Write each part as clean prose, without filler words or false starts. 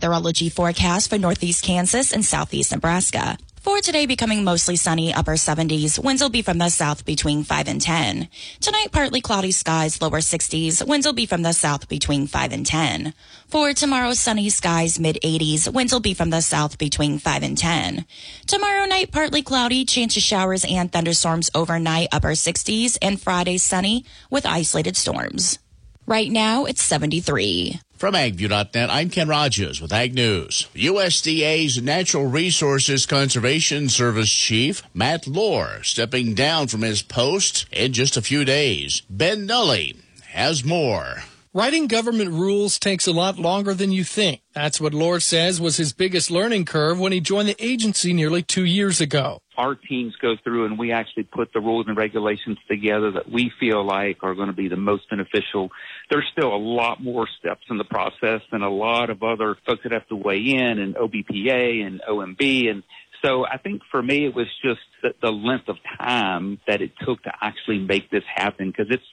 meteorology forecast for northeast Kansas and southeast Nebraska. For today, becoming mostly sunny, upper 70s. Winds will be from the south between 5 and 10. Tonight, partly cloudy skies, lower 60s. Winds will be from the south between 5 and 10. For tomorrow, sunny skies, mid 80s. Winds will be from the south between 5 and 10. Tomorrow night, partly cloudy, chance of showers and thunderstorms overnight, upper 60s. And Friday, sunny with isolated storms. Right now, it's 73. From AgView.net, I'm Ken Rogers with Ag News. USDA's Natural Resources Conservation Service Chief, Matt Lohr, stepping down from his post in just a few days. Ben Nuelle has more. Writing government rules takes a lot longer than you think. That's what Lohr says was his biggest learning curve when he joined the agency nearly 2 years ago. Our teams go through and we actually put the rules and regulations together that we feel like are going to be the most beneficial. There's still a lot more steps in the process and a lot of other folks that have to weigh in, and OBPA and OMB. And so I think for me it was just the length of time that it took to actually make this happen, because it's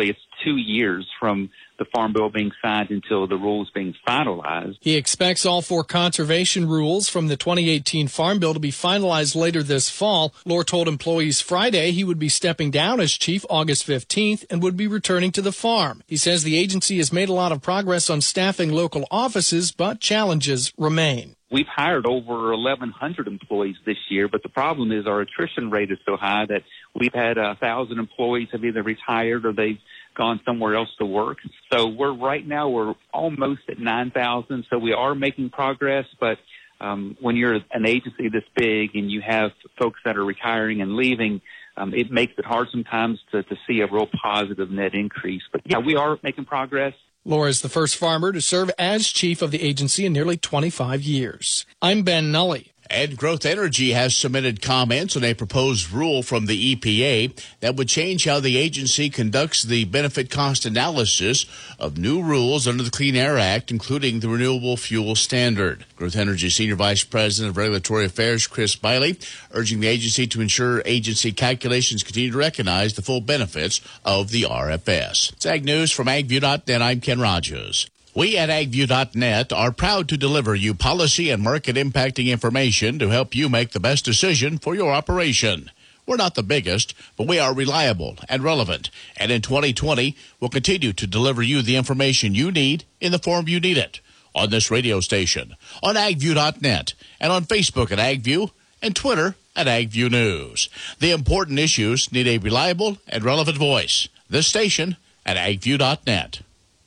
2 years from the Farm Bill being signed until the rules being finalized. He expects all 4 conservation rules from the 2018 Farm Bill to be finalized later this fall. Lohr told employees Friday he would be stepping down as chief August 15th and would be returning to the farm. He says the agency has made a lot of progress on staffing local offices, but challenges remain. We've hired over 1,100 employees this year, but the problem is our attrition rate is so high that we've had 1,000 employees have either retired or they've gone somewhere else to work. So we're almost at 9,000. So we are making progress, but when you're an agency this big and you have folks that are retiring and leaving, it makes it hard sometimes to see a real positive net increase. But yeah, we are making progress. Lohr is the first farmer to serve as chief of the agency in nearly 25 years. I'm Ben Nuelle. And Growth Energy has submitted comments on a proposed rule from the EPA that would change how the agency conducts the benefit cost analysis of new rules under the Clean Air Act, including the Renewable Fuel Standard. Growth Energy Senior Vice President of Regulatory Affairs, Chris Biley, urging the agency to ensure agency calculations continue to recognize the full benefits of the RFS. It's Ag News from AgView.net. I'm Ken Rogers. We at AgView.net are proud to deliver you policy and market impacting information to help you make the best decision for your operation. We're not the biggest, but we are reliable and relevant. And in 2020, we'll continue to deliver you the information you need in the form you need it. On this radio station, on AgView.net, and on Facebook at AgView, and Twitter at AgView News. The important issues need a reliable and relevant voice. This station at AgView.net.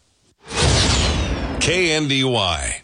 KNDY.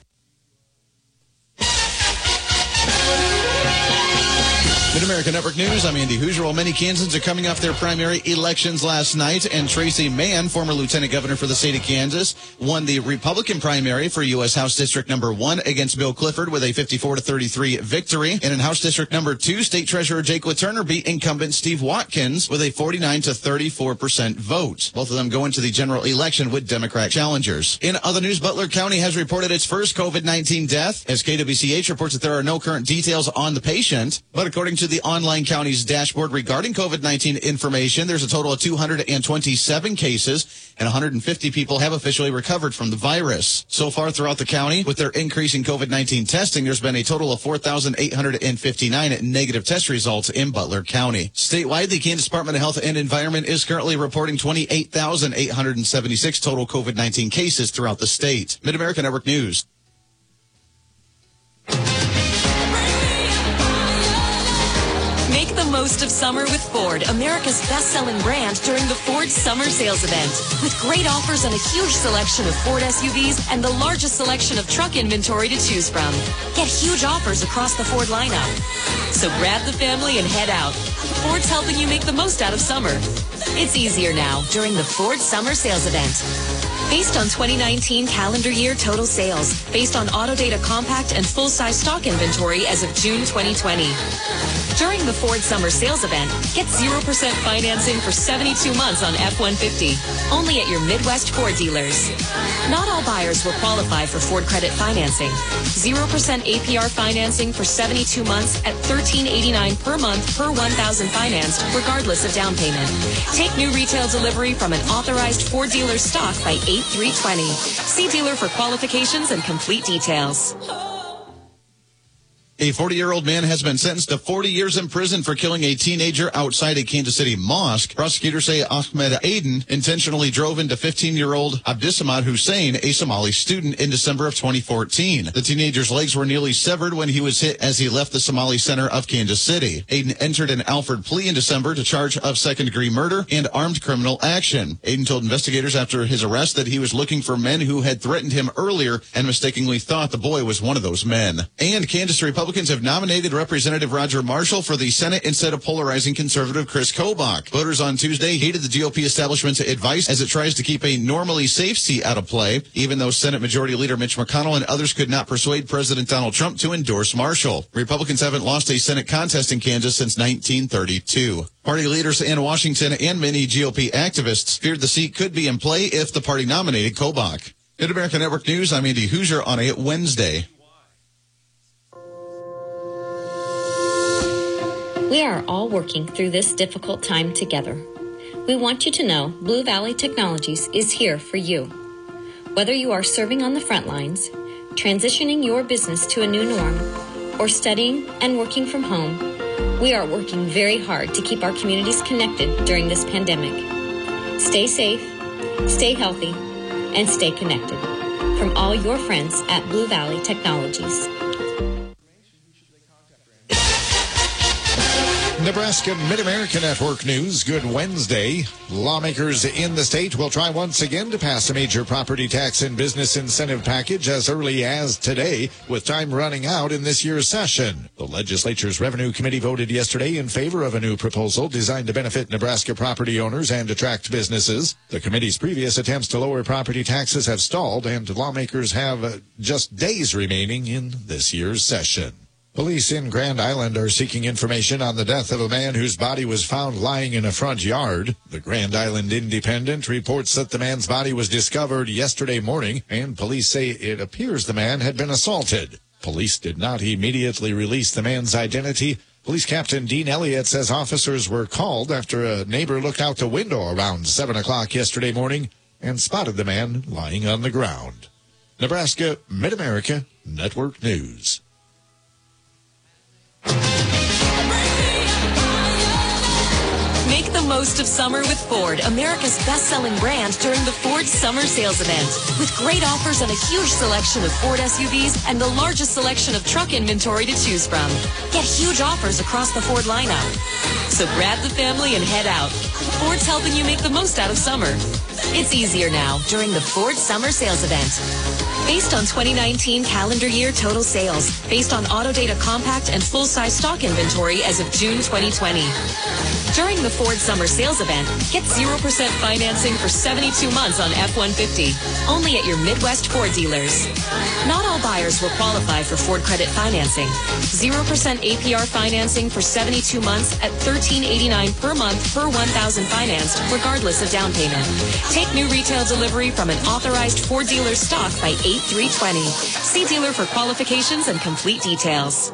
Mid-America Network News, I'm Andy Hoosier. Well, many Kansans are coming off their primary elections last night, and Tracy Mann, former lieutenant governor for the state of Kansas, won the Republican primary for U.S. House District number 1 against Bill Clifford with a 54-33 victory. And in House District number 2, State Treasurer Jake LaTurner beat incumbent Steve Watkins with a 49-34% vote. Both of them go into the general election with Democrat challengers. In other news, Butler County has reported its first COVID-19 death, as KWCH reports that there are no current details on the patient. But according to the online county's dashboard regarding COVID-19 information, there's a total of 227 cases, and 150 people have officially recovered from the virus. So far throughout the county, with their increase in COVID-19 testing, there's been a total of 4,859 negative test results in Butler County. Statewide, the Kansas Department of Health and Environment is currently reporting 28,876 total COVID-19 cases throughout the state. Mid-America Network News. Make the most of summer with Ford, America's best-selling brand, during the Ford Summer Sales Event. With great offers on a huge selection of Ford SUVs and the largest selection of truck inventory to choose from. Get huge offers across the Ford lineup. So grab the family and head out. Ford's helping you make the most out of summer. It's easier now during the Ford Summer Sales Event. Based on 2019 calendar year total sales, based on Autodata compact and full-size stock inventory as of June 2020. During the Ford Summer Sales Event, get 0% financing for 72 months on F-150, only at your Midwest Ford dealers. Not all buyers will qualify for Ford credit financing. 0% APR financing for 72 months at $13.89 per month per 1,000 financed, regardless of down payment. Take new retail delivery from an authorized Ford dealer stock by 8320. See dealer for qualifications and complete details. A 40-year-old man has been sentenced to 40 years in prison for killing a teenager outside a Kansas City mosque. Prosecutors say Ahmed Aden intentionally drove into 15-year-old Abdisamad Hussein, a Somali student, in December of 2014. The teenager's legs were nearly severed when he was hit as he left the Somali center of Kansas City. Aden entered an Alford plea in December to charge of second-degree murder and armed criminal action. Aden told investigators after his arrest that he was looking for men who had threatened him earlier and mistakenly thought the boy was one of those men. And Kansas Republicans have nominated Representative Roger Marshall for the Senate instead of polarizing conservative Chris Kobach. Voters on Tuesday hated the GOP establishment's advice as it tries to keep a normally safe seat out of play, even though Senate Majority Leader Mitch McConnell and others could not persuade President Donald Trump to endorse Marshall. Republicans haven't lost a Senate contest in Kansas since 1932. Party leaders in Washington and many GOP activists feared the seat could be in play if the party nominated Kobach. At American Network News, I'm Andy Hoosier on a Wednesday. We are all working through this difficult time together. We want you to know Blue Valley Technologies is here for you. Whether you are serving on the front lines, transitioning your business to a new norm, or studying and working from home, we are working very hard to keep our communities connected during this pandemic. Stay safe, stay healthy, and stay connected. From all your friends at Blue Valley Technologies. Nebraska Mid-America Network News. Good Wednesday. Lawmakers in the state will try once again to pass a major property tax and business incentive package as early as today, with time running out in this year's session. The legislature's Revenue Committee voted yesterday in favor of a new proposal designed to benefit Nebraska property owners and attract businesses. The committee's previous attempts to lower property taxes have stalled, and lawmakers have just days remaining in this year's session. Police in Grand Island are seeking information on the death of a man whose body was found lying in a front yard. The Grand Island Independent reports that the man's body was discovered yesterday morning, and police say it appears the man had been assaulted. Police did not immediately release the man's identity. Police Captain Dean Elliott says officers were called after a neighbor looked out the window around 7 o'clock yesterday morning and spotted the man lying on the ground. Nebraska Mid-America Network News. Make the most of summer with Ford, America's best-selling brand, during the Ford Summer Sales Event. With great offers on a huge selection of Ford SUVs and the largest selection of truck inventory to choose from. Get huge offers across the Ford lineup. So grab the family and head out. Ford's helping you make the most out of summer. It's easier now during the Ford Summer Sales Event. Based on 2019 calendar year total sales, based on Autodata compact and full-size stock inventory as of June 2020. During the Ford Summer Sales Event, get 0% financing for 72 months on F-150, only at your Midwest Ford dealers. Not all buyers will qualify for Ford credit financing. 0% APR financing for 72 months at $13.89 per month per 1,000 financed, regardless of down payment. Take new retail delivery from an authorized Ford dealer stock by 8/3/20. See dealer for qualifications and complete details.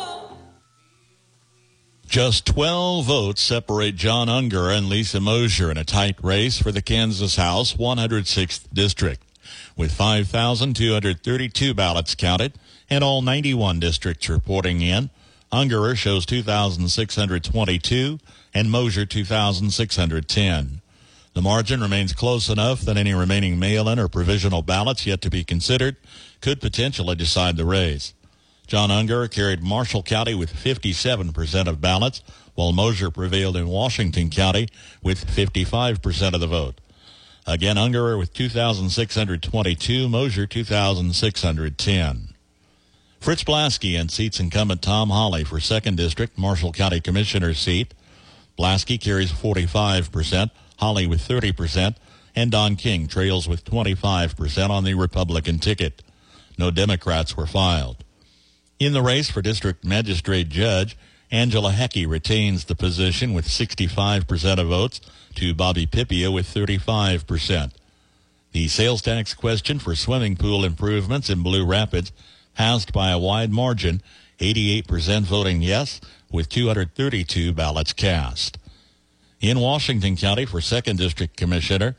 Just 12 votes separate John Unger and Lisa Mosier in a tight race for the Kansas House 106th District. With 5,232 ballots counted and all 91 districts reporting in, Ungerer shows 2,622 and Mosier 2,610. The margin remains close enough that any remaining mail-in or provisional ballots yet to be considered could potentially decide the race. John Ungerer carried Marshall County with 57% of ballots, while Mosier prevailed in Washington County with 55% of the vote. Again, Ungerer with 2,622, Mosier 2,610. Fritz Blaski unseats incumbent Tom Hawley for 2nd District Marshall County Commissioner seat. Blaski carries 45%, Hawley with 30%, and Don King trails with 25% on the Republican ticket. No Democrats were filed. In the race for District Magistrate Judge, Angela Heckey retains the position with 65% of votes to Bobby Pipia with 35%. The sales tax question for swimming pool improvements in Blue Rapids passed by a wide margin, 88% voting yes, with 232 ballots cast. In Washington County for 2nd District Commissioner,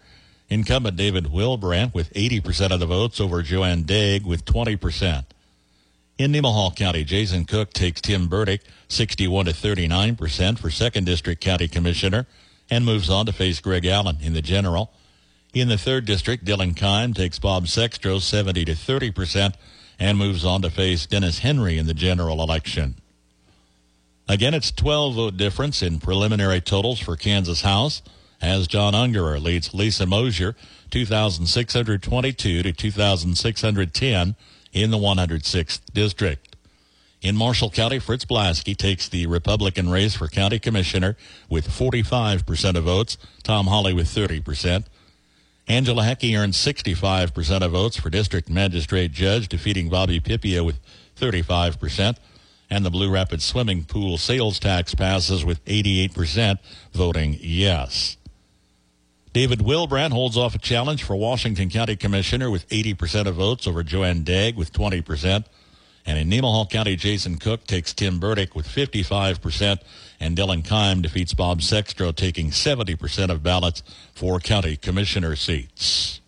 Incumbent David Wilbrandt with 80% of the votes over Joanne Daig with 20%. In Nemaha County, Jason Cook takes Tim Burdick 61 to 39% for 2nd District County Commissioner and moves on to face Greg Allen in the general. In the 3rd District, Dylan Keim takes Bob Sextro 70 to 30% and moves on to face Dennis Henry in the general election. Again, it's 12-vote difference in preliminary totals for Kansas House as John Ungerer leads Lisa Mosier 2,622 to 2,610 in the 106th District. In Marshall County, Fritz Blasky takes the Republican race for County Commissioner with 45% of votes, Tom Hawley with 30%. Angela Heckey earns 65% of votes for District Magistrate Judge, defeating Bobby Pipia with 35%. And the Blue Rapids Swimming Pool sales tax passes with 88% voting yes. David Wilbrandt holds off a challenge for Washington County Commissioner with 80% of votes over Joanne Daig with 20%. And in Nemaha County, Jason Cook takes Tim Burdick with 55%, and Dylan Keim defeats Bob Sextro, taking 70% of ballots for county commissioner seats.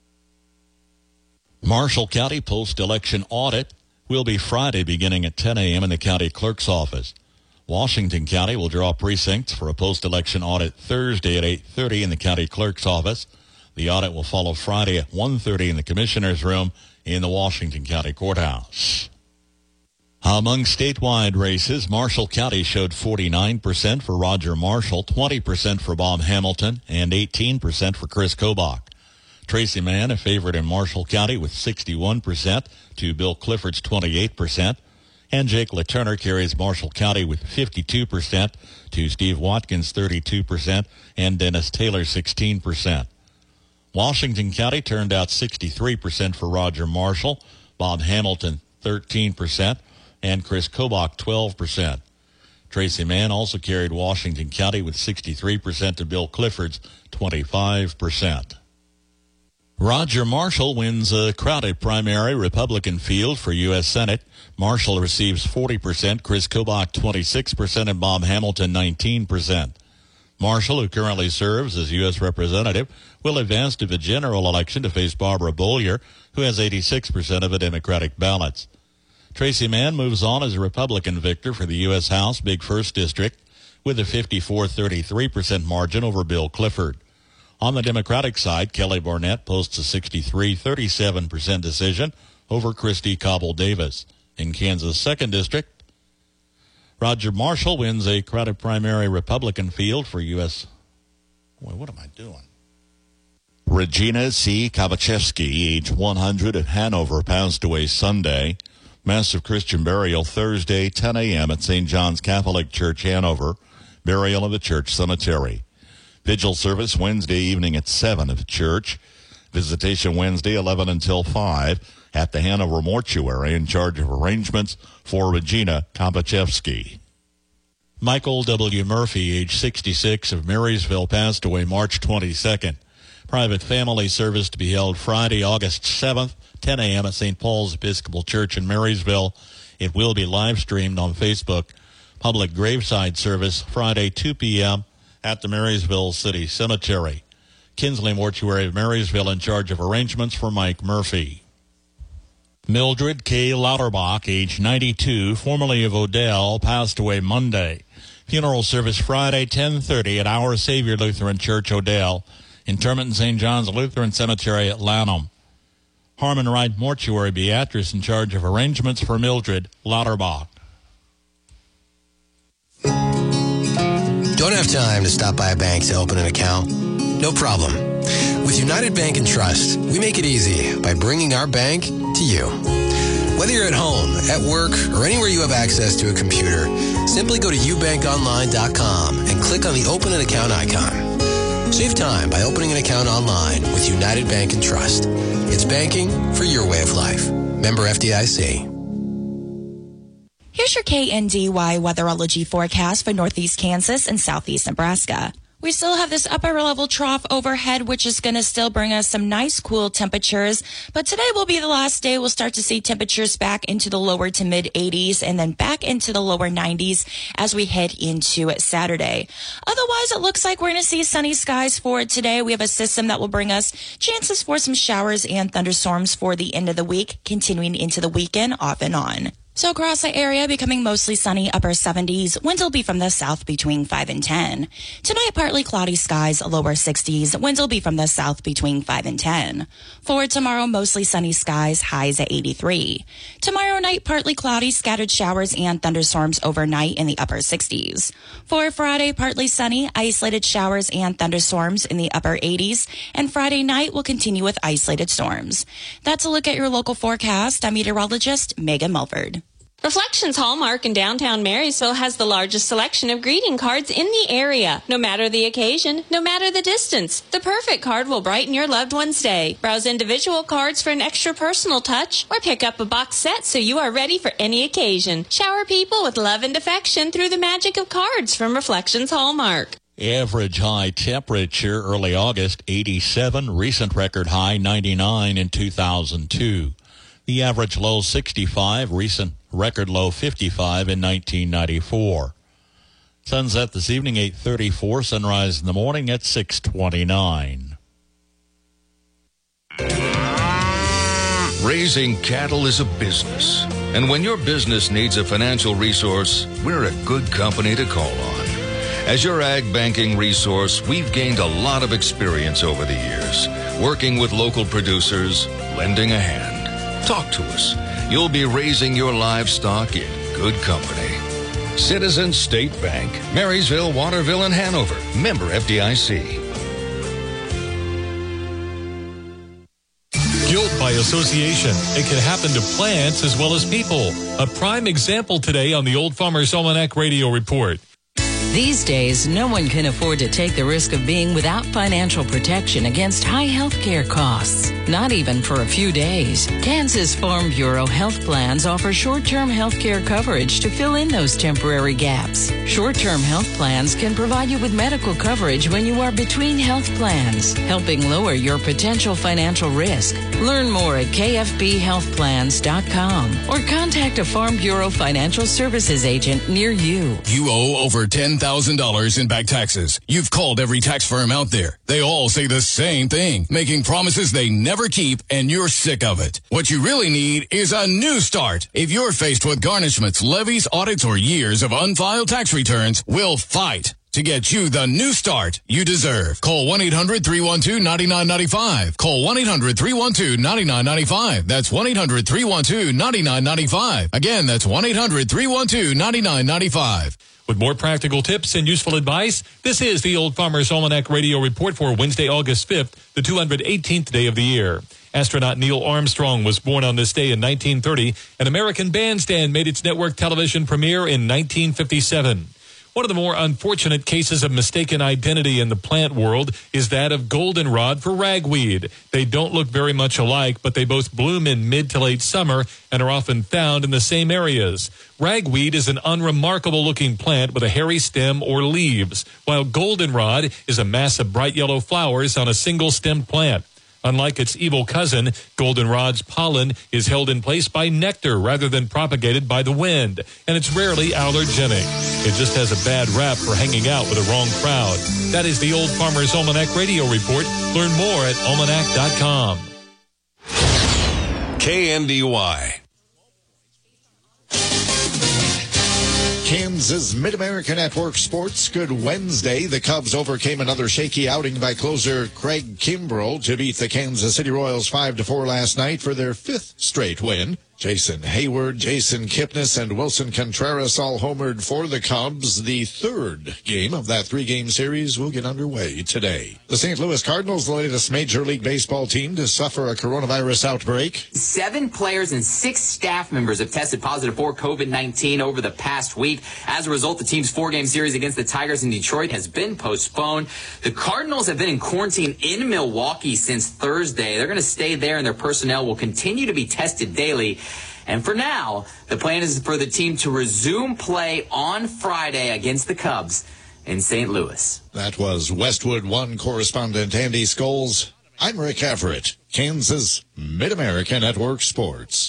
Marshall County post-election audit will be Friday beginning at 10 a.m. in the county clerk's office. Washington County will draw precincts for a post-election audit Thursday at 8:30 in the county clerk's office. The audit will follow Friday at 1:30 in the commissioner's room in the Washington County Courthouse. Among statewide races, Marshall County showed 49% for Roger Marshall, 20% for Bob Hamilton, and 18% for Chris Kobach. Tracy Mann, a favorite in Marshall County with 61% to Bill Clifford's 28%. And Jake LaTurner carries Marshall County with 52% to Steve Watkins' 32% and Dennis Taylor 16%. Washington County turned out 63% for Roger Marshall, Bob Hamilton 13%, and Chris Kobach 12%. Tracy Mann also carried Washington County with 63% to Bill Clifford's 25%. Roger Marshall wins a crowded primary Republican field for U.S. Senate. Marshall receives 40%, Chris Kobach 26%, and Bob Hamilton 19%. Marshall, who currently serves as U.S. Representative, will advance to the general election to face Barbara Bollier, who has 86% of the Democratic ballots. Tracy Mann moves on as a Republican victor for the U.S. House Big First District with a 54-33% margin over Bill Clifford. On the Democratic side, Kelly Barnett posts a 63-37% decision over Christy Cobble Davis. In Kansas' 2nd District, Roger Marshall wins a crowded primary Republican field for U.S. What am I doing? Regina C. Kabachevsky, age 100 of Hanover, passed away Sunday. Massive Christian burial Thursday, 10 a.m. at St. John's Catholic Church, Hanover. Burial in the church cemetery. Vigil service Wednesday evening at 7 at the church. Visitation Wednesday 11 until 5 at the Hanover Mortuary, in charge of arrangements for Regina Kabachevsky. Michael W. Murphy, age 66 of Marysville, passed away March 22nd. Private family service to be held Friday, August 7th, 10 a.m. at St. Paul's Episcopal Church in Marysville. It will be live streamed on Facebook. Public graveside service Friday, 2 p.m. at the Marysville City Cemetery. Kinsley Mortuary of Marysville in charge of arrangements for Mike Murphy. Mildred K. Lauterbach, age 92, formerly of Odell, passed away Monday. Funeral service Friday, 10:30 at Our Savior Lutheran Church, Odell. Interment in St. John's Lutheran Cemetery at Lanham. Harmon Wright Mortuary Beatrice in charge of arrangements for Mildred Lauterbach. Don't have time to stop by a bank to open an account? No problem. With United Bank and Trust, we make it easy by bringing our bank to you. Whether you're at home, at work, or anywhere you have access to a computer, simply go to ubankonline.com and click on the Open an Account icon. Save time by opening an account online with United Bank and Trust. It's banking for your way of life. Member FDIC. Here's your KNDY weatherology forecast for northeast Kansas and southeast Nebraska. We still have this upper level trough overhead, which is going to still bring us some nice cool temperatures. But today will be the last day. We'll start to see temperatures back into the lower to mid 80s and then back into the lower 90s as we head into Saturday. Otherwise, it looks like we're going to see sunny skies for today. We have a system that will bring us chances for some showers and thunderstorms for the end of the week, continuing into the weekend off and on. So across the area, becoming mostly sunny, upper 70s. Winds will be from the south between 5 and 10. Tonight, partly cloudy skies, lower 60s. Winds will be from the south between 5 and 10. For tomorrow, mostly sunny skies, highs at 83. Tomorrow night, partly cloudy, scattered showers and thunderstorms overnight in the upper 60s. For Friday, partly sunny, isolated showers and thunderstorms in the upper 80s. And Friday night will continue with isolated storms. That's a look at your local forecast. I'm meteorologist Megan Mulford. Reflections Hallmark in downtown Marysville has the largest selection of greeting cards in the area. No matter the occasion, no matter the distance, the perfect card will brighten your loved one's day. Browse individual cards for an extra personal touch, or pick up a box set so you are ready for any occasion. Shower people with love and affection through the magic of cards from Reflections Hallmark. Average high temperature early August, 87. Recent record high, 99 in 2002. The average low, 65. Recent record low, 55 in 1994. Sunset this evening, 8:34. Sunrise in the morning at 6:29. Raising cattle is a business. And when your business needs a financial resource, we're a good company to call on. As your ag banking resource, we've gained a lot of experience over the years, working with local producers, lending a hand. Talk to us. You'll be raising your livestock in good company. Citizens State Bank, Marysville, Waterville, and Hanover. Member FDIC. Guilt by association. It can happen to plants as well as people. A prime example today on the Old Farmer's Almanac Radio Report. These days, no one can afford to take the risk of being without financial protection against high health care costs, not even for a few days. Kansas Farm Bureau health plans offer short-term health care coverage to fill in those temporary gaps. Short-term health plans can provide you with medical coverage when you are between health plans, helping lower your potential financial risk. Learn more at kfbhealthplans.com or contact a Farm Bureau financial services agent near you. You owe over $10,000 in back taxes. You've called every tax firm out there. They all say the same thing, making promises they never keep, and you're sick of it. What you really need is a new start. If you're faced with garnishments, levies, audits, or years of unfiled tax returns, we'll fight to get you the new start you deserve. Call 1-800-312-9995. Call 1-800-312-9995. That's 1-800-312-9995. Again, that's 1-800-312-9995. With more practical tips and useful advice, this is the Old Farmer's Almanac Radio Report for Wednesday, August 5th, the 218th day of the year. Astronaut Neil Armstrong was born on this day in 1930. An American Bandstand made its network television premiere in 1957. One of the more unfortunate cases of mistaken identity in the plant world is that of goldenrod for ragweed. They don't look very much alike, but they both bloom in mid to late summer and are often found in the same areas. Ragweed is an unremarkable-looking plant with a hairy stem or leaves, while goldenrod is a mass of bright yellow flowers on a single-stemmed plant. Unlike its evil cousin, goldenrod's pollen is held in place by nectar rather than propagated by the wind, and it's rarely allergenic. It just has a bad rap for hanging out with the wrong crowd. That is the Old Farmer's Almanac Radio Report. Learn more at almanac.com. KNDY. Kansas Mid-America Network Sports. Good Wednesday. The Cubs overcame another shaky outing by closer Craig Kimbrell to beat the Kansas City Royals 5-4 last night for their fifth straight win. Jason Hayward, Jason Kipnis, and Wilson Contreras all homered for the Cubs. The third game of that three-game series will get underway today. The St. Louis Cardinals, the latest Major League Baseball team to suffer a coronavirus outbreak. 7 players and 6 staff members have tested positive for COVID-19 over the past week. As a result, the team's 4-game series against the Tigers in Detroit has been postponed. The Cardinals have been in quarantine in Milwaukee since Thursday. They're going to stay there, and their personnel will continue to be tested daily. And for now, the plan is for the team to resume play on Friday against the Cubs. in St. Louis. That was Westwood One correspondent Andy Scholes. I'm Rick Everett, Kansas Mid-America Network Sports.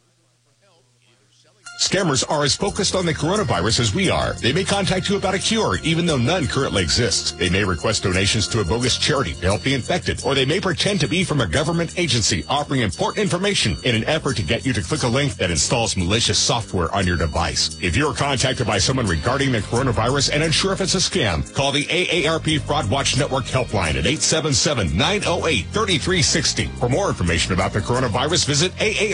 Scammers are as focused on the coronavirus as we are. They may contact you about a cure, even though none currently exists. They may request donations to a bogus charity to help the infected, or they may pretend to be from a government agency offering important information in an effort to get you to click a link that installs malicious software on your device. If you're contacted by someone regarding the coronavirus and unsure if it's a scam, call the AARP Fraud Watch Network helpline at 877-908-3360. For more information about the coronavirus, visit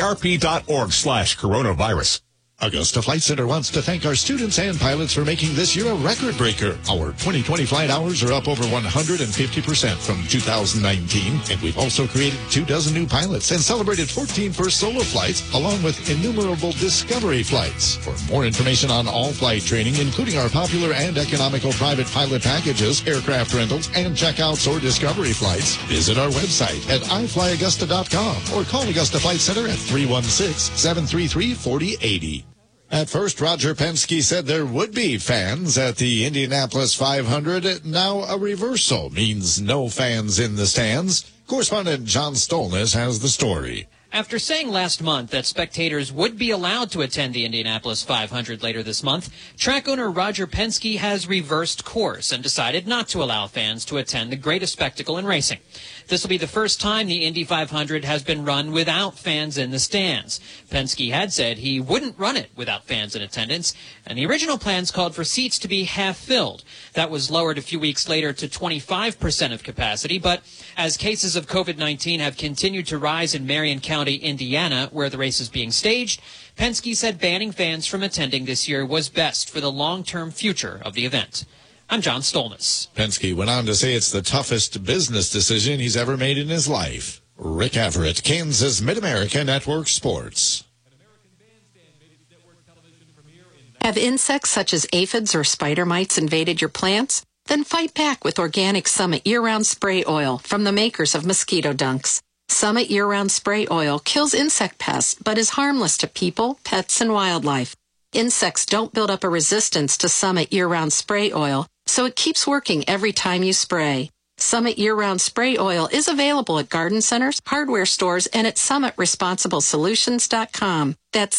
aarp.org/coronavirus. Augusta Flight Center wants to thank our students and pilots for making this year a record breaker. Our 2020 flight hours are up over 150% from 2019, and we've also created 24 new pilots and celebrated 14 first solo flights, along with innumerable discovery flights. For more information on all flight training, including our popular and economical private pilot packages, aircraft rentals, and checkouts or discovery flights, visit our website at iflyaugusta.com or call Augusta Flight Center at 316-733-4080. At first, Roger Penske said there would be fans at the Indianapolis 500. Now a reversal means no fans in the stands. Correspondent John Stolnis has the story. After saying last month that spectators would be allowed to attend the Indianapolis 500 later this month, track owner Roger Penske has reversed course and decided not to allow fans to attend the greatest spectacle in racing. This will be the first time the Indy 500 has been run without fans in the stands. Penske had said he wouldn't run it without fans in attendance, and the original plans called for seats to be half filled. That was lowered a few weeks later to 25% of capacity, but as cases of COVID-19 have continued to rise in Marion County, Indiana, where the race is being staged, Penske said banning fans from attending this year was best for the long-term future of the event. I'm John Stolnis. Penske went on to say it's the toughest business decision he's ever made in his life. Rick Everett, Kansas Mid-America Network Sports. Have insects such as aphids or spider mites invaded your plants? Then fight back with Organic Summit Year-Round Spray Oil from the makers of Mosquito Dunks. Summit Year-Round Spray Oil kills insect pests but is harmless to people, pets, and wildlife. Insects don't build up a resistance to Summit Year-Round Spray Oil, so it keeps working every time you spray. Summit Year-Round Spray Oil is available at garden centers, hardware stores, and at SummitResponsibleSolutions.com. That's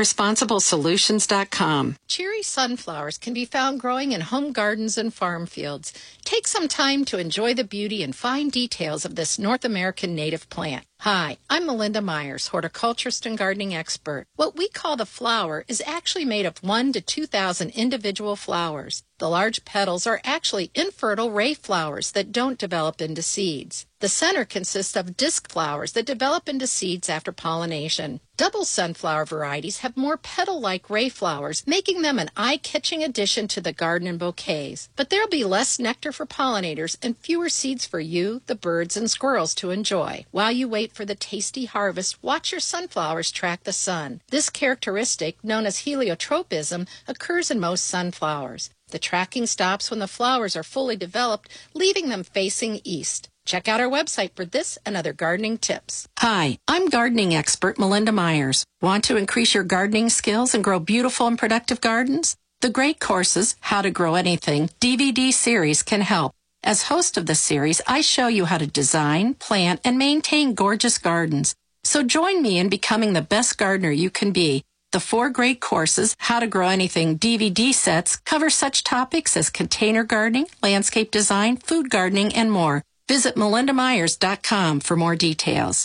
SummitResponsibleSolutions.com. Cherry sunflowers can be found growing in home gardens and farm fields. Take some time to enjoy the beauty and fine details of this North American native plant. Hi, I'm Melinda Myers, horticulturist and gardening expert. What we call the flower is actually made of 1,000 to 2,000 individual flowers. The large petals are actually infertile ray flowers that don't develop into seeds. The center consists of disc flowers that develop into seeds after pollination. Double sunflower varieties have more petal-like ray flowers, making them an eye-catching addition to the garden and bouquets. But there'll be less nectar for pollinators and fewer seeds for you, the birds, and squirrels to enjoy. While you wait for the tasty harvest, watch your sunflowers track the sun. This characteristic, known as heliotropism, occurs in most sunflowers. The tracking stops when the flowers are fully developed, leaving them facing east. Check out our website for this and other gardening tips. Hi, I'm gardening expert Melinda Myers. Want to increase your gardening skills and grow beautiful and productive gardens? The Great Courses, How to Grow Anything DVD series can help. As host of the series, I show you how to design, plant, and maintain gorgeous gardens. So join me in becoming the best gardener you can be. The 4 Great Courses, How to Grow Anything DVD sets cover such topics as container gardening, landscape design, food gardening, and more. Visit melindamyers.com for more details.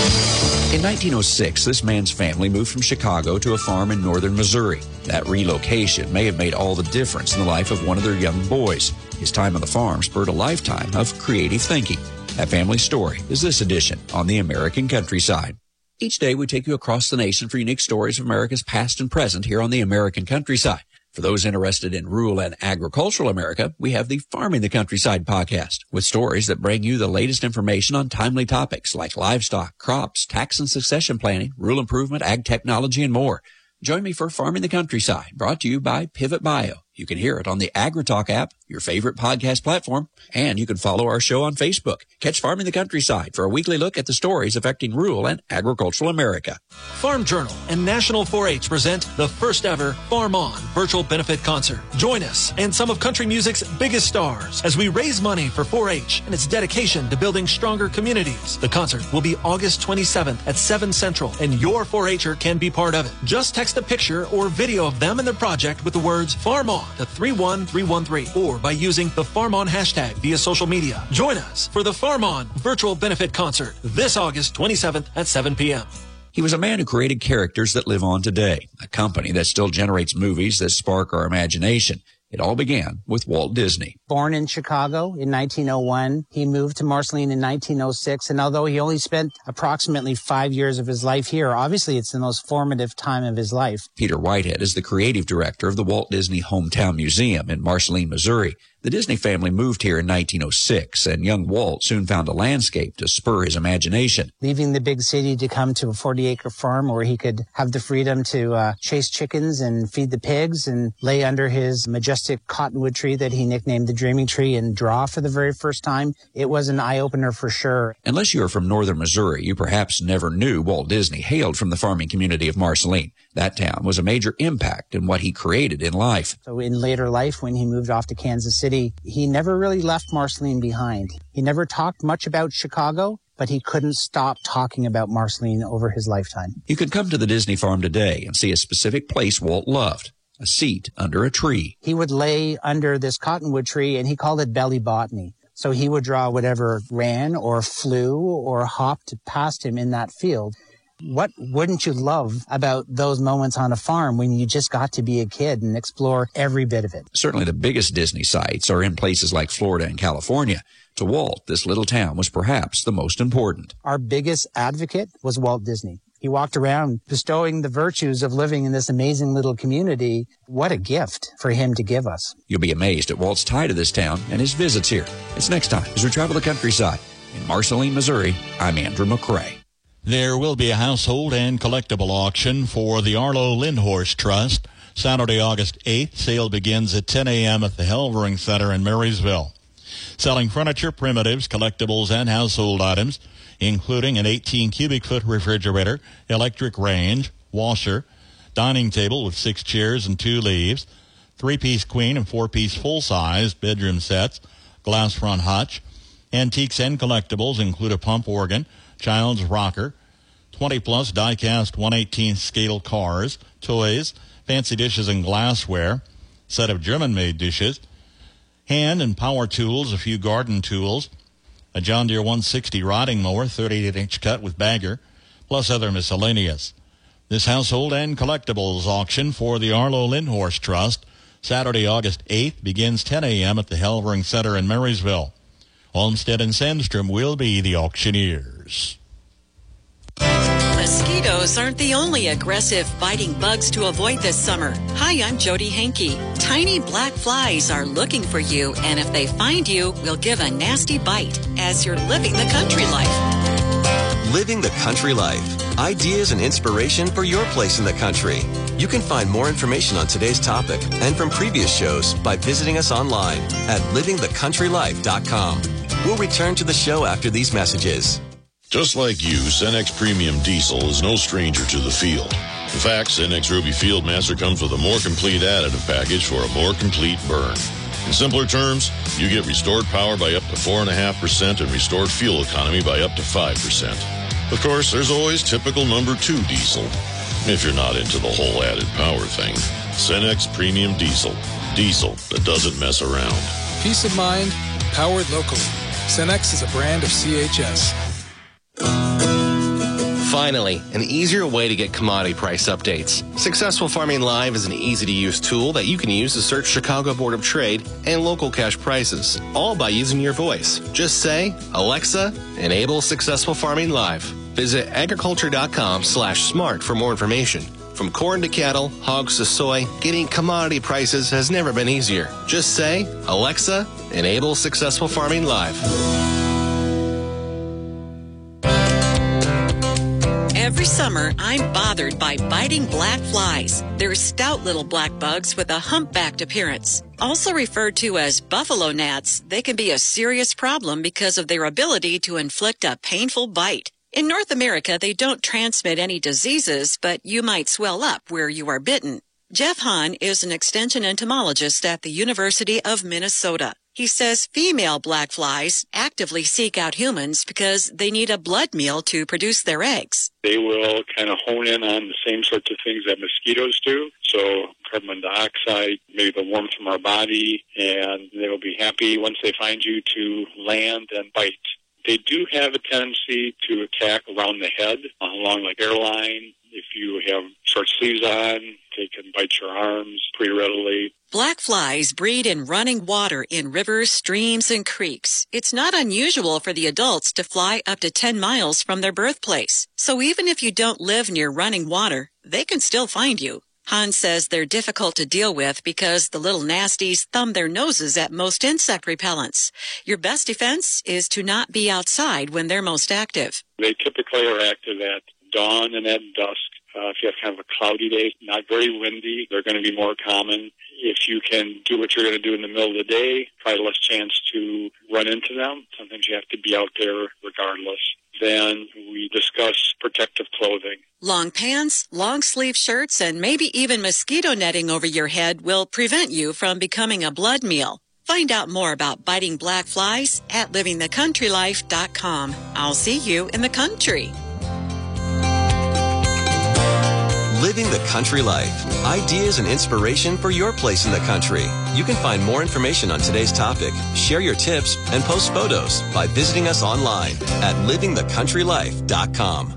In 1906, this man's family moved from Chicago to a farm in northern Missouri. That relocation may have made all the difference in the life of one of their young boys. His time on the farm spurred a lifetime of creative thinking. That family story is this edition on the American Countryside. Each day we take you across the nation for unique stories of America's past and present here on the American Countryside. For those interested in rural and agricultural America, we have the Farming the Countryside podcast with stories that bring you the latest information on timely topics like livestock, crops, tax and succession planning, rural improvement, ag technology, and more. Join me for Farming the Countryside, brought to you by Pivot Bio. You can hear it on the AgriTalk app your favorite podcast platform, and you can follow our show on Facebook. Catch Farming the Countryside for a weekly look at the stories affecting rural and agricultural America. Farm Journal and National 4-H present the first ever Farm On virtual benefit concert. Join us and some of country music's biggest stars as we raise money for 4-H and its dedication to building stronger communities. The concert will be August 27th at 7 Central, and your 4-H'er can be part of it. Just text a picture or video of them and their project with the words Farm On to 31313 or by using the Farm On hashtag via social media. Join us for the Farm On virtual benefit concert this August 27th at 7 p.m. He was a man who created characters that live on today, a company that still generates movies that spark our imagination. It all began with Walt Disney. Born in Chicago in 1901, he moved to Marceline in 1906, and although he only spent approximately 5 years of his life here, obviously it's the most formative time of his life. Peter Whitehead is the creative director of the Walt Disney Hometown Museum in Marceline, Missouri. The Disney family moved here in 1906, and young Walt soon found a landscape to spur his imagination. Leaving the big city to come to a 40-acre farm where he could have the freedom to chase chickens and feed the pigs and lay under his majestic cottonwood tree that he nicknamed the Dreaming Tree and draw for the very first time, it was an eye-opener for sure. Unless you are from northern Missouri, you perhaps never knew Walt Disney hailed from the farming community of Marceline. That town was a major impact in what he created in life. So in later life, when he moved off to Kansas City, he never really left Marceline behind. He never talked much about Chicago, but he couldn't stop talking about Marceline over his lifetime. You can come to the Disney farm today and see a specific place Walt loved, a seat under a tree. He would lay under this cottonwood tree, and he called it belly botany. So he would draw whatever ran or flew or hopped past him in that field. What wouldn't you love about those moments on a farm when you just got to be a kid and explore every bit of it? Certainly the biggest Disney sites are in places like Florida and California. To Walt, this little town was perhaps the most important. Our biggest advocate was Walt Disney. He walked around bestowing the virtues of living in this amazing little community. What a gift for him to give us. You'll be amazed at Walt's tie to this town and his visits here. It's next time as we travel the countryside. In Marceline, Missouri, I'm Andrew McCrae. There will be a household and collectible auction for the Arlo Lindhorst Trust. Saturday, August 8th. Sale begins at 10 a.m. at the Helvering Center in Marysville. Selling furniture, primitives, collectibles, and household items, including an 18 cubic foot refrigerator, electric range, washer, dining table with 6 chairs and 2 leaves, 3-piece queen and 4-piece full-size bedroom sets, glass front hutch. Antiques and collectibles include a pump organ, child's rocker, 20-plus die-cast 1/18 scale cars, toys, fancy dishes and glassware, set of German-made dishes, hand and power tools, a few garden tools, a John Deere 160 riding mower, 38-inch cut with bagger, plus other miscellaneous. This household and collectibles auction for the Arlo Lindhorst Trust, Saturday, August 8th, begins 10 a.m. at the Helvering Center in Marysville. Olmsted and Sandstrom will be the auctioneers. Mosquitoes aren't the only aggressive, biting bugs to avoid this summer. Hi, I'm Jody Hankey. Tiny black flies are looking for you, and if they find you, will give a nasty bite as you're living the country life. Living the country life. Ideas and inspiration for your place in the country. You can find more information on today's topic and from previous shows by visiting us online at livingthecountrylife.com. We'll return to the show after these messages. Just like you, Cenex Premium Diesel is no stranger to the field. In fact, Cenex Ruby Fieldmaster comes with a more complete additive package for a more complete burn. In simpler terms, you get restored power by up to 4.5% and restored fuel economy by up to 5%. Of course, there's always typical number 2 diesel, if you're not into the whole added power thing. Cenex Premium Diesel. Diesel that doesn't mess around. Peace of mind, powered locally. Cenex is a brand of CHS. Finally, an easier way to get commodity price updates. Successful Farming Live is an easy-to-use tool that you can use to search Chicago Board of Trade and local cash prices, all by using your voice. Just say, Alexa, enable Successful Farming Live. Visit agriculture.com/smart for more information. From corn to cattle, hogs to soy, getting commodity prices has never been easier. Just say, Alexa, enable Successful Farming Live. Every summer, summer, I'm bothered by biting black flies. They're stout little black bugs with a humpbacked appearance. Also referred to as buffalo gnats, they can be a serious problem because of their ability to inflict a painful bite. In North America, they don't transmit any diseases, but you might swell up where you are bitten. Jeff Hahn is an extension entomologist at the University of Minnesota. He says female black flies actively seek out humans because they need a blood meal to produce their eggs. They will kind of hone in on the same sorts of things that mosquitoes do. So carbon dioxide, maybe the warmth from our body, and they will be happy once they find you to land and bite. They do have a tendency to attack around the head, along like airline. If you have short sleeves on, they can bite your arms pretty readily. Black flies breed in running water in rivers, streams, and creeks. It's not unusual for the adults to fly up to 10 miles from their birthplace. So even if you don't live near running water, they can still find you. Hans says they're difficult to deal with because the little nasties thumb their noses at most insect repellents. Your best defense is to not be outside when they're most active. They typically are active at dawn and at dusk. If you have kind of a cloudy day, not very windy, they're going to be more common. If you can do what you're going to do in the middle of the day, probably less chance to run into them. Sometimes you have to be out there regardless. Then we discuss protective clothing. Long pants, long sleeve shirts, and maybe even mosquito netting over your head will prevent you from becoming a blood meal. Find out more about biting black flies at livingthecountrylife.com. I'll see you in the country. Living the Country Life. Ideas and inspiration for your place in the country. You can find more information on today's topic, share your tips, and post photos by visiting us online at livingthecountrylife.com.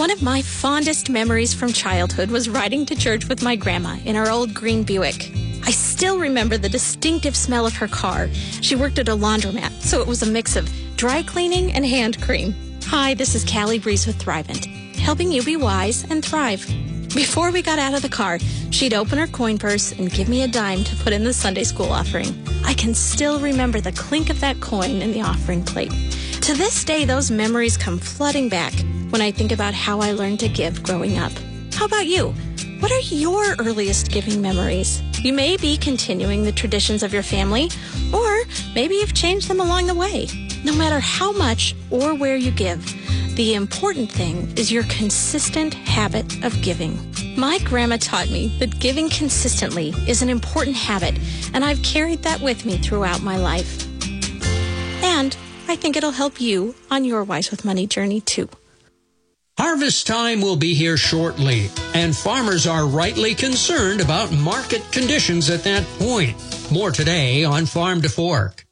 One of my fondest memories from childhood was riding to church with my grandma in our old green Buick. I still remember the distinctive smell of her car. She worked at a laundromat, so it was a mix of dry cleaning and hand cream. Hi, this is Callie Breeze with Thrivent, helping you be wise and thrive. Before we got out of the car, she'd open her coin purse and give me a dime to put in the Sunday school offering. I can still remember the clink of that coin in the offering plate. To this day, those memories come flooding back when I think about how I learned to give growing up. How about you? What are your earliest giving memories? You may be continuing the traditions of your family, or maybe you've changed them along the way. No matter how much or where you give, the important thing is your consistent habit of giving. My grandma taught me that giving consistently is an important habit, and I've carried that with me throughout my life. And I think it'll help you on your Wise with Money journey too. Harvest time will be here shortly, and farmers are rightly concerned about market conditions at that point. More today on Farm to Fork.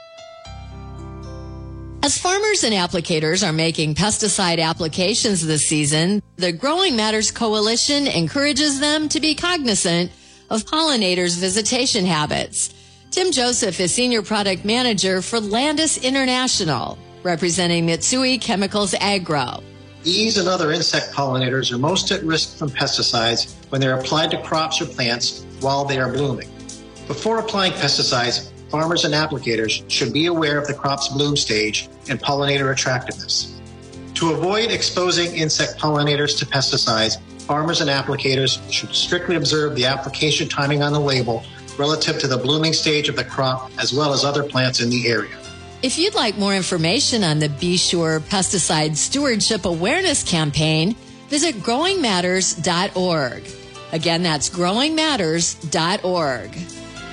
As farmers and applicators are making pesticide applications this season, the Growing Matters Coalition encourages them to be cognizant of pollinators' visitation habits. Tim Joseph is Senior Product Manager for Landis International, representing Mitsui Chemicals Agro. Bees and other insect pollinators are most at risk from pesticides when they're applied to crops or plants while they are blooming. Before applying pesticides, farmers and applicators should be aware of the crop's bloom stage and pollinator attractiveness. To avoid exposing insect pollinators to pesticides, farmers and applicators should strictly observe the application timing on the label relative to the blooming stage of the crop as well as other plants in the area. If you'd like more information on the Be Sure Pesticide Stewardship Awareness Campaign, visit growingmatters.org. Again, that's growingmatters.org.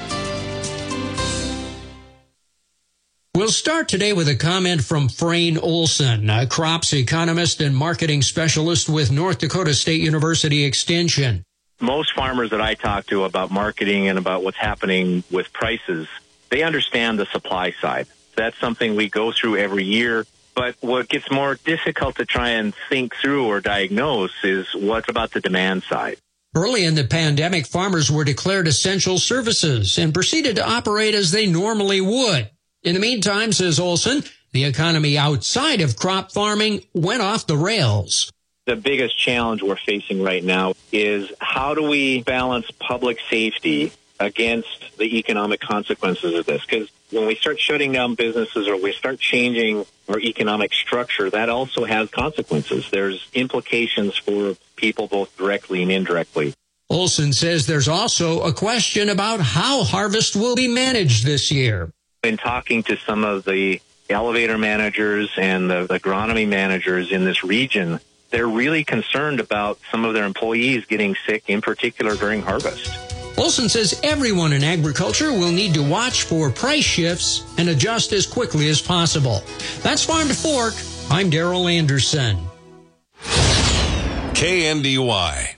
We'll start today with a comment from Frayne Olson, a crops economist and marketing specialist with North Dakota State University Extension. Most farmers that I talk to about marketing and about what's happening with prices, they understand the supply side. That's something we go through every year. But what gets more difficult to try and think through or diagnose is what about the demand side. Early in the pandemic, farmers were declared essential services and proceeded to operate as they normally would. In the meantime, says Olson, the economy outside of crop farming went off the rails. The biggest challenge we're facing right now is how do we balance public safety against the economic consequences of this? Because when we start shutting down businesses or we start changing our economic structure, that also has consequences. There's implications for people both directly and indirectly. Olson says there's also a question about how harvest will be managed this year. In talking to some of the elevator managers and the agronomy managers in this region, they're really concerned about some of their employees getting sick, in particular during harvest. Olson says everyone in agriculture will need to watch for price shifts and adjust as quickly as possible. That's Farm to Fork. I'm Darrell Anderson. KNDY.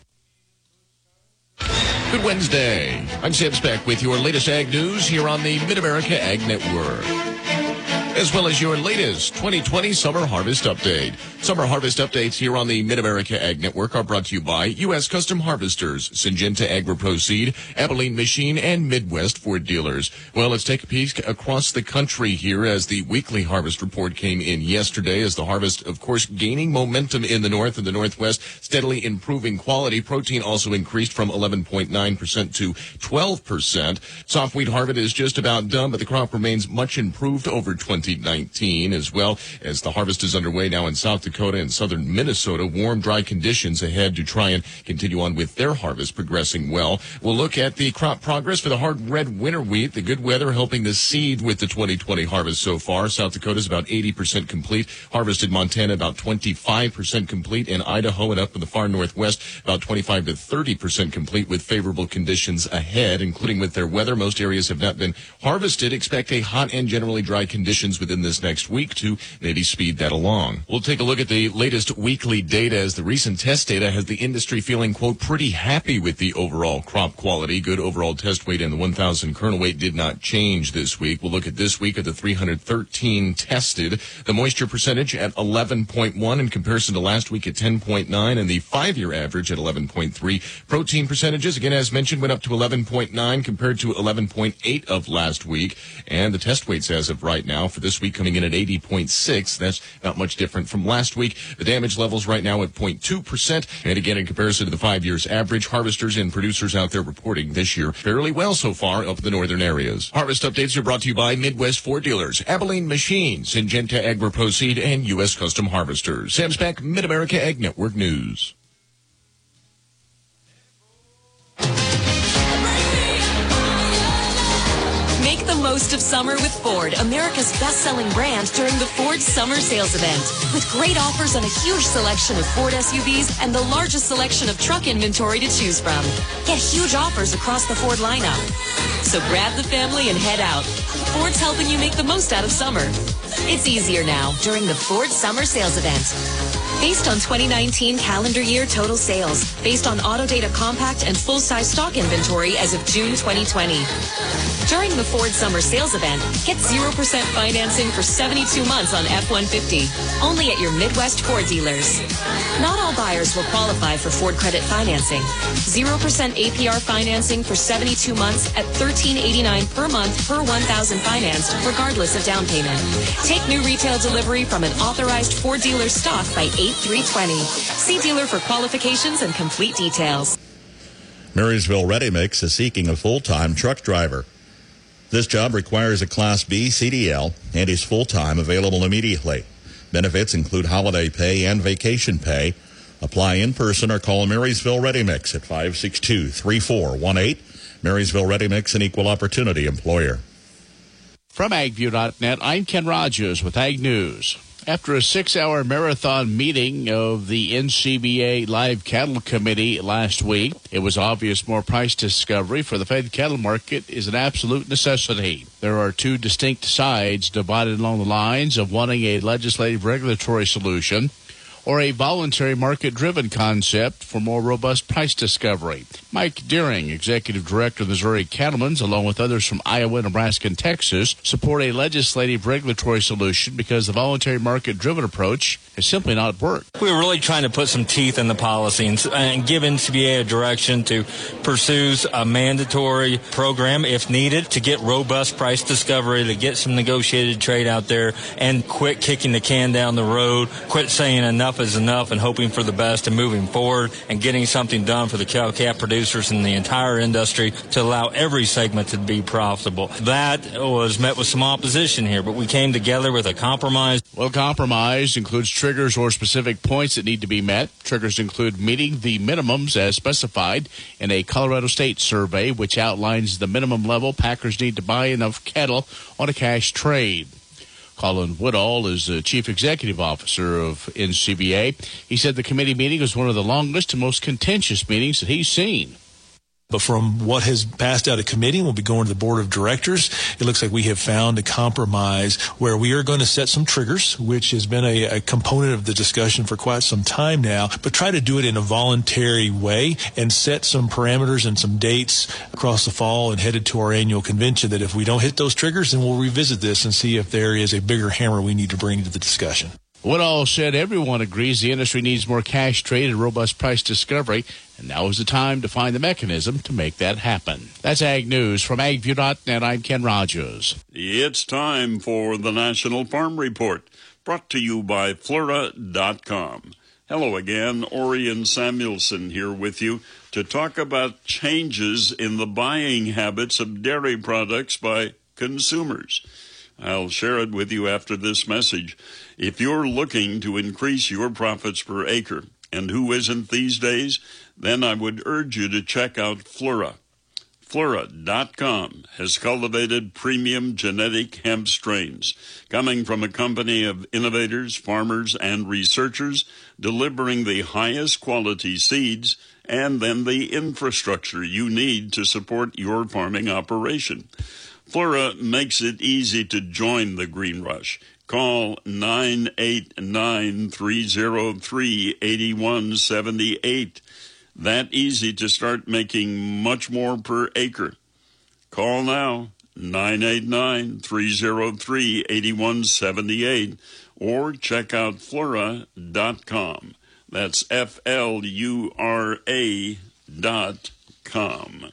Good Wednesday. I'm Sam Speck with your latest ag news here on the Mid-America Ag Network, as well as your latest 2020 Summer Harvest Update. Summer Harvest Updates here on the Mid-America Ag Network are brought to you by U.S. Custom Harvesters, Syngenta Agri-Pro-Seed, Abilene Machine, and Midwest Ford Dealers. Well, let's take a peek across the country here as the weekly harvest report came in yesterday, as the harvest, of course, gaining momentum in the north and the northwest, steadily improving quality. Protein also increased from 11.9% to 12%. Soft wheat harvest is just about done, but the crop remains much improved over 2019, as well as the harvest is underway now in South Dakota and southern Minnesota. Warm, dry conditions ahead to try and continue on with their harvest progressing well. We'll look at the crop progress for the hard red winter wheat. The good weather helping the seed with the 2020 harvest so far. South Dakota is about 80% complete. Harvest in Montana about 25% complete. In Idaho and up in the far northwest about 25 to 30% complete with favorable conditions ahead, including with their weather. Most areas have not been harvested. Expect a hot and generally dry conditions conditions within this next week to maybe speed that along. We'll take a look at the latest weekly data as the recent test data has the industry feeling, quote, pretty happy with the overall crop quality. Good overall test weight and the 1,000 kernel weight did not change this week. We'll look at this week at the 313 tested. The moisture percentage at 11.1 in comparison to last week at 10.9 and the 5-year average at 11.3. Protein percentages, again, as mentioned, went up to 11.9 compared to 11.8 of last week. And the test weights as of right now for this week coming in at 80.6. That's not much different from last week. The damage levels right now at 0.2%. And again, in comparison to the 5 years average, harvesters and producers out there reporting this year fairly well so far up the northern areas. Harvest updates are brought to you by Midwest Ford Dealers, Abilene Machines, Syngenta Agri-Pro-Seed, and U.S. Custom Harvesters. Sam Speck, Mid-America Ag Network News. Make the most of summer with Ford, America's best-selling brand, during the Ford Summer Sales Event. With great offers on a huge selection of Ford SUVs and the largest selection of truck inventory to choose from. Get huge offers across the Ford lineup. So grab the family and head out. Ford's helping you make the most out of summer. It's easier now during the Ford Summer Sales Event. Based on 2019 calendar year total sales, based on Autodata compact and full-size stock inventory as of June 2020. During the Ford Summer Sales Event, get 0% financing for 72 months on F-150, only at your Midwest Ford dealers. Not all buyers will qualify for Ford credit financing. 0% APR financing for 72 months at $1,389 per month per 1,000 financed, regardless of down payment. Take new retail delivery from an authorized Ford dealer stock by 8/3/20. See dealer for qualifications and complete details. Marysville Ready Mix is seeking a full-time truck driver. This job requires a Class B CDL and is full-time, available immediately. Benefits include holiday pay and vacation pay. Apply in person or call Marysville Ready Mix at 562-3418. Marysville Ready Mix, an equal opportunity employer. From AgView.net, I'm Ken Rogers with Ag News. After a 6-hour marathon meeting of the NCBA Live Cattle Committee last week, it was obvious more price discovery for the fed cattle market is an absolute necessity. There are two distinct sides divided along the lines of wanting a legislative regulatory solution or a voluntary market-driven concept for more robust price discovery. Mike Deering, Executive Director of the Missouri Cattlemen's, along with others from Iowa, Nebraska, and Texas, support a legislative regulatory solution because the voluntary market-driven approach has simply not worked. We were really trying to put some teeth in the policy and give NCBA a direction to pursue a mandatory program, if needed, to get robust price discovery, to get some negotiated trade out there, and quit kicking the can down the road, quit saying enough is enough and hoping for the best and moving forward and getting something done for the cow-calf producers and the entire industry to allow every segment to be profitable. That was met with some opposition here, but we came together with a compromise. Well, compromise includes triggers or specific points that need to be met. Triggers include meeting the minimums as specified in a Colorado State survey, which outlines the minimum level packers need to buy enough cattle on a cash trade. Colin Woodall is the Chief Executive Officer of NCBA. He said the committee meeting was one of the longest and most contentious meetings that he's seen. But from what has passed out of committee and will be going to the board of directors, it looks like we have found a compromise where we are going to set some triggers, which has been a component of the discussion for quite some time now, but try to do it in a voluntary way and set some parameters and some dates across the fall and headed to our annual convention that if we don't hit those triggers, then we'll revisit this and see if there is a bigger hammer we need to bring to the discussion. Woodall said everyone agrees the industry needs more cash trade and robust price discovery, and now is the time to find the mechanism to make that happen. That's Ag News. From AgView.net, I'm Ken Rogers. It's time for the National Farm Report, brought to you by Flora.com. Hello again, Orion Samuelson here with you to talk about changes in the buying habits of dairy products by consumers. I'll share it with you after this message. If you're looking to increase your profits per acre, and who isn't these days, then I would urge you to check out Flora. Flora.com has cultivated premium genetic hemp strains, coming from a company of innovators, farmers, and researchers, delivering the highest quality seeds and then the infrastructure you need to support your farming operation. Flora makes it easy to join the green rush. Call 989-303-8178. That easy to start making much more per acre. Call now, 989-303-8178, or check out Flura.com. That's FLURA.com.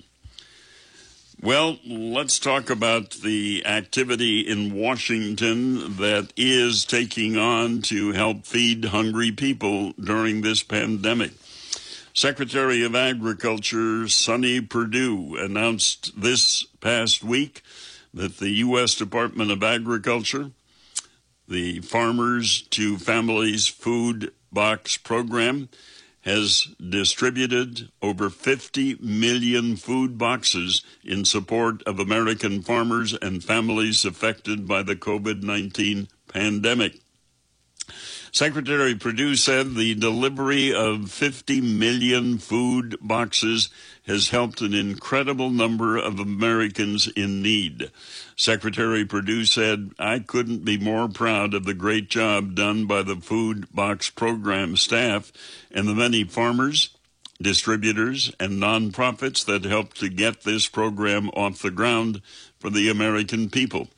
Well, let's talk about the activity in Washington that is taking on to help feed hungry people during this pandemic. Secretary of Agriculture Sonny Perdue announced this past week that the U.S. Department of Agriculture, the Farmers to Families Food Box Program, has distributed over 50 million food boxes in support of American farmers and families affected by the COVID-19 pandemic. Secretary Perdue said the delivery of 50 million food boxes has helped an incredible number of Americans in need. Secretary Perdue said, "I couldn't be more proud of the great job done by the food box program staff and the many farmers, distributors, and nonprofits that helped to get this program off the ground for the American people."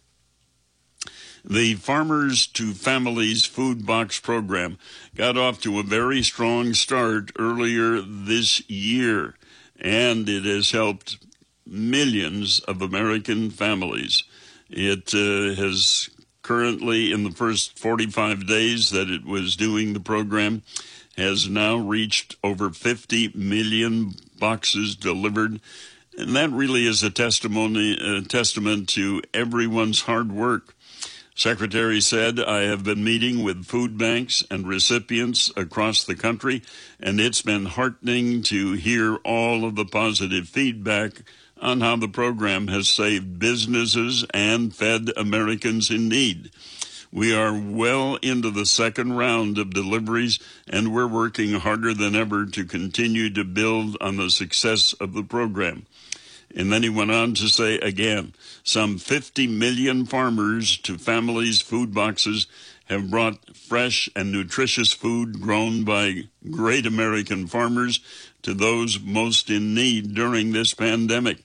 The Farmers to Families Food Box Program got off to a very strong start earlier this year, and it has helped millions of American families. It has currently, in the first 45 days that it was doing the program, has now reached over 50 million boxes delivered. And that really is a testament to everyone's hard work. Secretary said, "I have been meeting with food banks and recipients across the country, and it's been heartening to hear all of the positive feedback on how the program has saved businesses and fed Americans in need. We are well into the second round of deliveries, and we're working harder than ever to continue to build on the success of the program." And then he went on to say again, some 50 million Farmers to Families food boxes have brought fresh and nutritious food grown by great American farmers to those most in need during this pandemic.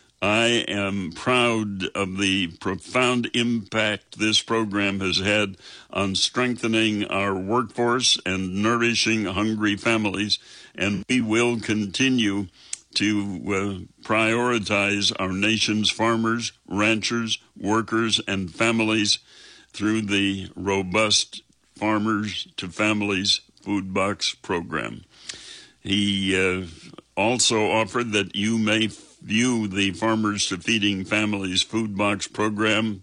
I am proud of the profound impact this program has had on strengthening our workforce and nourishing hungry families, and we will continue to prioritize our nation's farmers, ranchers, workers, and families through the robust Farmers to Families Food Box Program. He also offered that you may view the Farmers to Feeding Families Food Box Program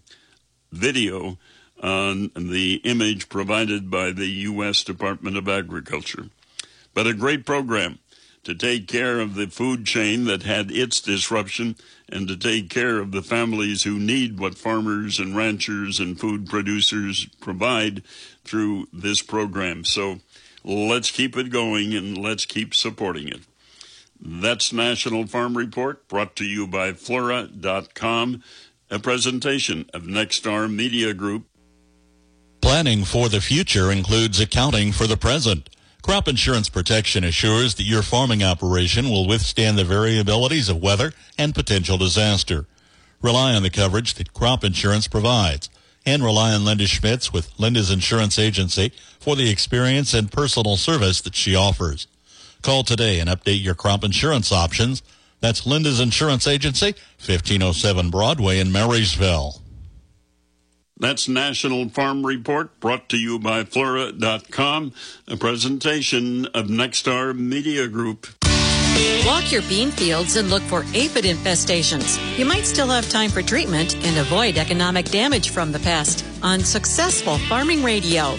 video on the image provided by the U.S. Department of Agriculture. But a great program to take care of the food chain that had its disruption and to take care of the families who need what farmers and ranchers and food producers provide through this program. So let's keep it going and let's keep supporting it. That's National Farm Report, brought to you by Flura.com, a presentation of Nexstar Media Group. Planning for the future includes accounting for the present. Crop insurance protection assures that your farming operation will withstand the variabilities of weather and potential disaster. Rely on the coverage that crop insurance provides, and rely on Linda Schmitz with Linda's Insurance Agency for the experience and personal service that she offers. Call today and update your crop insurance options. That's Linda's Insurance Agency, 1507 Broadway in Marysville. That's National Farm Report, brought to you by Flura.com, a presentation of Nexstar Media Group. Walk your bean fields and look for aphid infestations. You might still have time for treatment and avoid economic damage from the pest on Successful Farming Radio.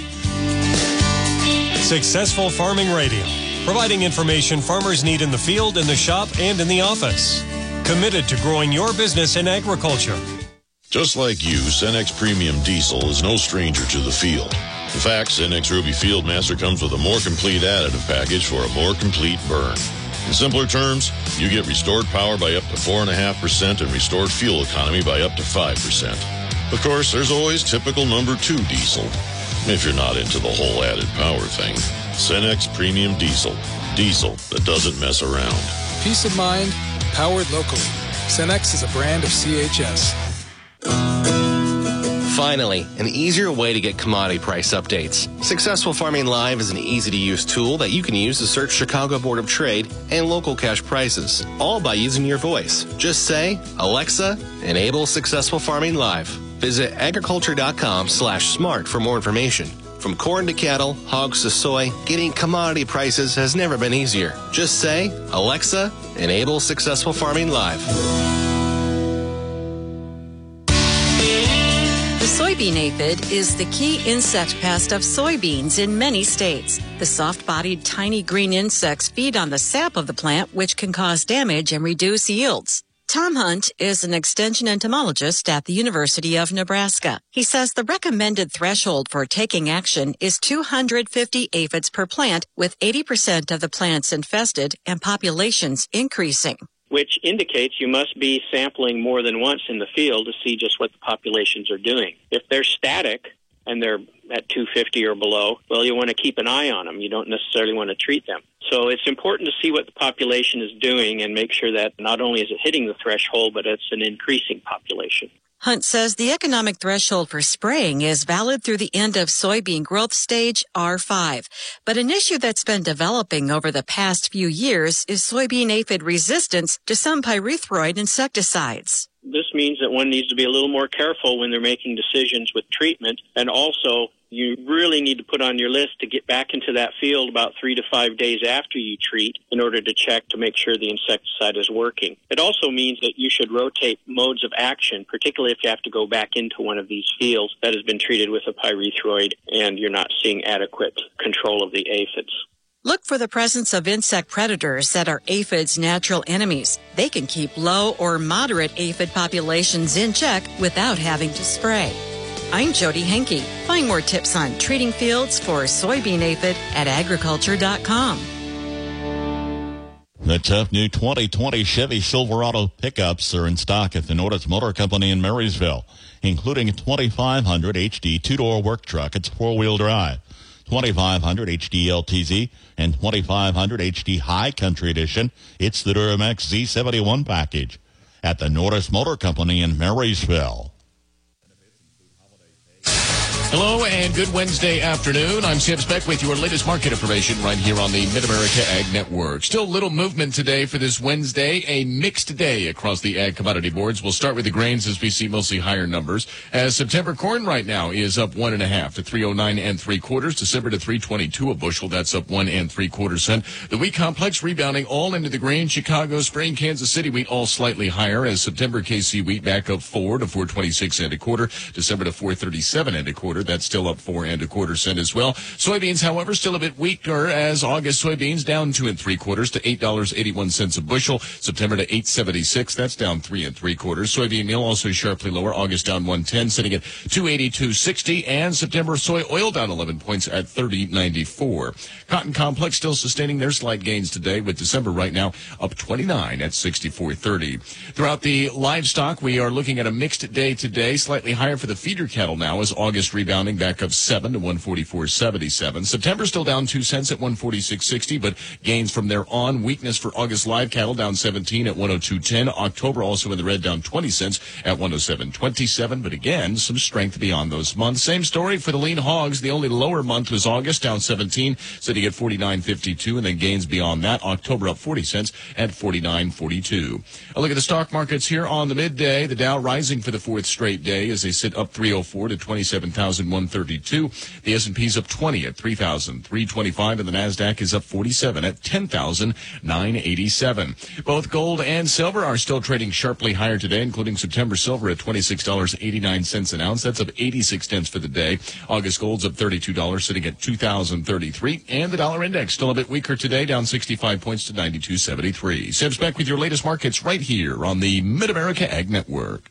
Successful Farming Radio, providing information farmers need in the field, in the shop, and in the office. Committed to growing your business in agriculture. Just like you, Cenex Premium Diesel is no stranger to the field. In fact, Cenex Ruby Field Master comes with a more complete additive package for a more complete burn. In simpler terms, you get restored power by up to 4.5% and restored fuel economy by up to 5%. Of course, there's always typical number 2 diesel, if you're not into the whole added power thing. Cenex Premium Diesel. Diesel that doesn't mess around. Peace of mind, powered locally. Cenex is a brand of CHS. Finally, an easier way to get commodity price updates. Successful Farming Live is an easy-to-use tool that you can use to search Chicago Board of Trade and local cash prices, all by using your voice. Just say, Alexa, enable Successful Farming Live. Visit agriculture.com/smart for more information. From corn to cattle, hogs to soy, getting commodity prices has never been easier. Just say, Alexa, enable Successful Farming Live. The soybean aphid is the key insect pest of soybeans in many states. The soft-bodied, tiny green insects feed on the sap of the plant, which can cause damage and reduce yields. Tom Hunt is an extension entomologist at the University of Nebraska. He says the recommended threshold for taking action is 250 aphids per plant, with 80% of the plants infested and populations increasing. Which indicates you must be sampling more than once in the field to see just what the populations are doing. If they're static and they're at 250 or below, well, you want to keep an eye on them. You don't necessarily want to treat them. So it's important to see what the population is doing and make sure that not only is it hitting the threshold, but it's an increasing population. Hunt says the economic threshold for spraying is valid through the end of soybean growth stage R5. But an issue that's been developing over the past few years is soybean aphid resistance to some pyrethroid insecticides. This means that one needs to be a little more careful when they're making decisions with treatment, and also you really need to put on your list to get back into that field about 3 to 5 days after you treat in order to check to make sure the insecticide is working. It also means that you should rotate modes of action, particularly if you have to go back into one of these fields that has been treated with a pyrethroid and you're not seeing adequate control of the aphids. Look for the presence of insect predators that are aphids' natural enemies. They can keep low or moderate aphid populations in check without having to spray. I'm Jody Henke. Find more tips on treating fields for soybean aphid at agriculture.com. The tough new 2020 Chevy Silverado pickups are in stock at the Norris Motor Company in Marysville, including a 2500 HD two-door work truck. It's four-wheel drive. 2500 HD LTZ and 2500 HD High Country Edition. It's the Duramax Z71 package at the Norris Motor Company in Marysville. Hello and good Wednesday afternoon. I'm Sam Speck with your latest market information right here on the Mid-America Ag Network. Still little movement today for this Wednesday, a mixed day across the ag commodity boards. We'll start with the grains as we see mostly higher numbers. As September corn right now is up 1.5 to 309 3/4. December to 322 a bushel. That's up 1 3/4 cents. The wheat complex rebounding all into the grain. Chicago, spring, Kansas City wheat all slightly higher as September KC wheat back up 4 to 426 1/4. December to 437 1/4. That's still up 4 1/4 cents as well. Soybeans, however, still a bit weaker as August soybeans down 2 3/4 to $8.81 a bushel. September to $8.76. That's down 3 3/4. Soybean meal also sharply lower. August down 110, sitting at $282.60, and September soy oil down 11 points at $30.94. Cotton complex still sustaining their slight gains today, with December right now up 29 at $64.30. Throughout the livestock, we are looking at a mixed day today, slightly higher for the feeder cattle now as August rebounding back up 7 to 144.77. September still down 2 cents at 146.60, but gains from there on. Weakness for August live cattle down 17 at 102.10. October also in the red, down 20 cents at 107.27, but again, some strength beyond those months. Same story for the lean hogs. The only lower month was August, down 17, sitting at 49.52, and then gains beyond that. October up 40 cents at 49.42. A look at the stock markets here on the midday. The Dow rising for the fourth straight day as they sit up 304 to 27,132. The S&P's up 20 at 3,325, and the NASDAQ is up 47 at 10,987. Both gold and silver are still trading sharply higher today, including September silver at $26.89 an ounce. That's up 86 cents for the day. August gold's up $32, sitting at $2,033. And the dollar index still a bit weaker today, down 65 points to 92.73. Sam Speck with your latest markets right here on the Mid-America Ag Network.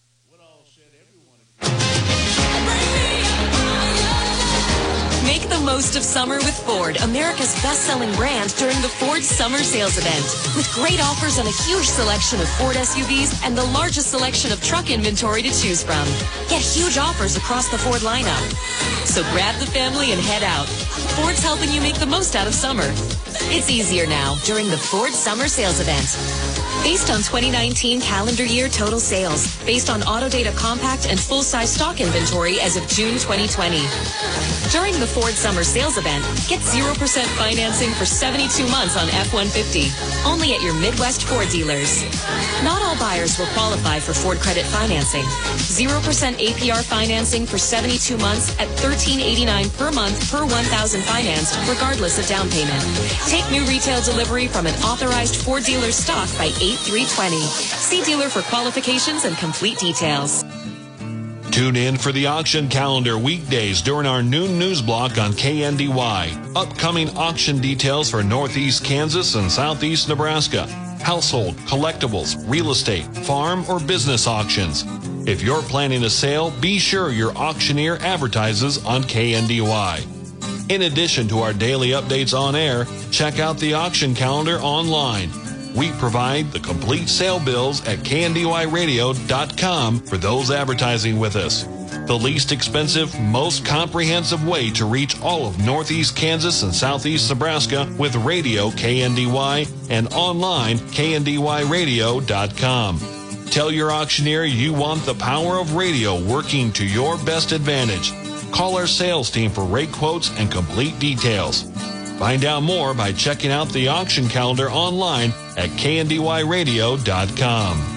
Make the most most of summer with Ford, America's best-selling brand, during the Ford Summer Sales Event. With great offers on a huge selection of Ford SUVs and the largest selection of truck inventory to choose from. Get huge offers across the Ford lineup. So grab the family and head out. Ford's helping you make the most out of summer. It's easier now during the Ford Summer Sales Event. Based on 2019 calendar year total sales, based on Autodata compact and full-size stock inventory as of June 2020. During the Ford Summer Sales Event, get 0% financing for 72 months on F-150, only at your Midwest Ford dealers. Not all buyers will qualify for Ford credit financing. 0% APR financing for 72 months at $1,389 per month per $1,000 financed, regardless of down payment. Take new retail delivery from an authorized Ford dealer stock by 8/3/20. See dealer for qualifications and complete details. Tune in for the auction calendar weekdays during our noon news block on KNDY. Upcoming auction details for Northeast Kansas and Southeast Nebraska. Household, collectibles, real estate, farm, or business auctions. If you're planning a sale, be sure your auctioneer advertises on KNDY. In addition to our daily updates on air, check out the auction calendar online. We provide the complete sale bills at KNDYradio.com for those advertising with us. The least expensive, most comprehensive way to reach all of Northeast Kansas and Southeast Nebraska with radio KNDY and online KNDYradio.com. Tell your auctioneer you want the power of radio working to your best advantage. Call our sales team for rate quotes and complete details. Find out more by checking out the auction calendar online at KNDYradio.com.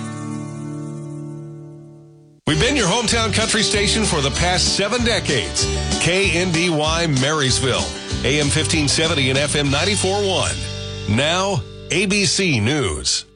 We've been your hometown country station for the past 7 decades. KNDY Marysville, AM 1570 and FM 94.1. Now, ABC News.